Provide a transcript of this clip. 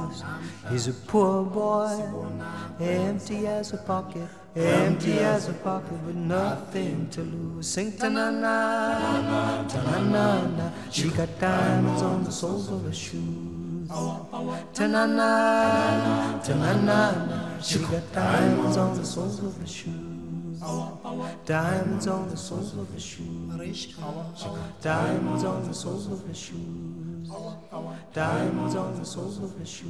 shoes. He's a poor boy, empty as a pocket, empty as a pocket with nothing to lose. Sing ta-na-na, ta-na-na-na. She got diamonds on the soles of her shoes. Ta-na-na, ta-na-na-na. She got diamonds on the soles of her shoes. Diamonds on the soles of her shoes. Diamonds on the soles of her shoes. Diamonds on the soles of her shoes.